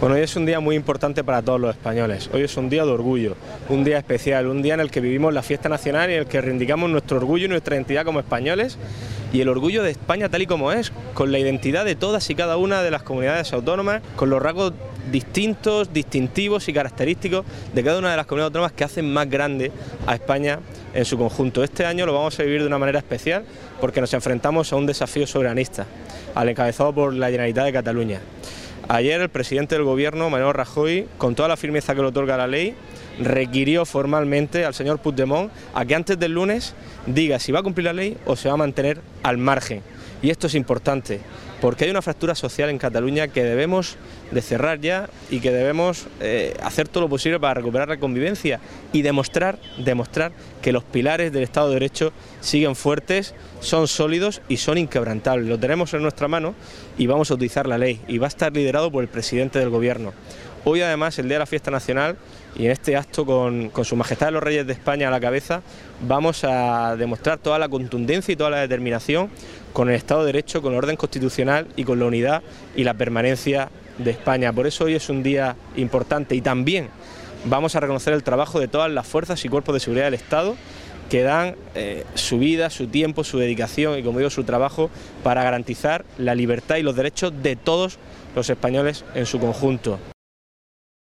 Bueno, hoy es un día muy importante para todos los españoles. Hoy es un día de orgullo, un día especial, un día en el que vivimos la fiesta nacional y en el que reivindicamos nuestro orgullo y nuestra identidad como españoles y el orgullo de España tal y como es, con la identidad de todas y cada una de las comunidades autónomas, con los rasgos distintos, distintivos y característicos de cada una de las comunidades autónomas que hacen más grande a España en su conjunto. Este año lo vamos a vivir de una manera especial porque nos enfrentamos a un desafío soberanista, al encabezado por la Generalitat de Cataluña. Ayer el presidente del Gobierno, Mariano Rajoy, con toda la firmeza que le otorga la ley, requirió formalmente al señor Puigdemont a que antes del lunes diga si va a cumplir la ley o se va a mantener al margen. Y esto es importante, porque hay una fractura social en Cataluña que debemos de cerrar ya y que debemos hacer todo lo posible para recuperar la convivencia y demostrar que los pilares del Estado de Derecho siguen fuertes, son sólidos y son inquebrantables. Lo tenemos en nuestra mano y vamos a utilizar la ley y va a estar liderado por el presidente del Gobierno. Hoy además, el día de la fiesta nacional, y en este acto con Su Majestad los Reyes de España a la cabeza, vamos a demostrar toda la contundencia y toda la determinación con el Estado de Derecho, con el orden constitucional y con la unidad y la permanencia de España. Por eso hoy es un día importante y también vamos a reconocer el trabajo de todas las fuerzas y cuerpos de seguridad del Estado que dan su vida, su tiempo, su dedicación y, como digo, su trabajo para garantizar la libertad y los derechos de todos los españoles en su conjunto.